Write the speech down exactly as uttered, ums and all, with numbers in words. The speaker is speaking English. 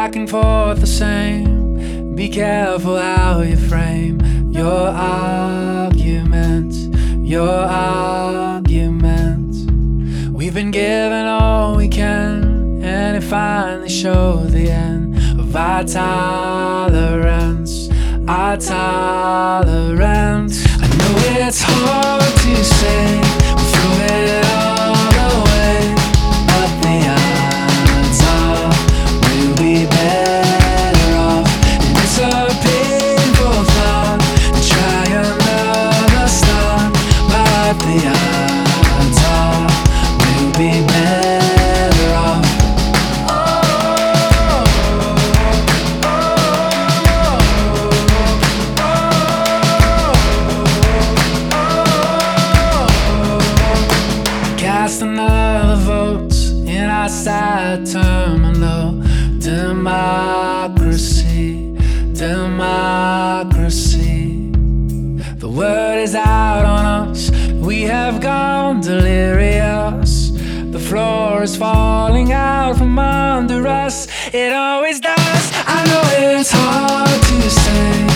back and forth the same. Be careful how you frame your arguments, your arguments. We've been given all we can, and it finally showed the end of our tolerance, our tolerance. I know it's hard to say, we threw it all away, but the odds are we'll be better off. And it's a painful thought to try another start, but the odds are we'll be better off. Cast another vote in our sad terminal. Democracy, democracy. The word is out on us, we have gone delirious. The floor is falling out from under us, it always does. I know it's hard to say,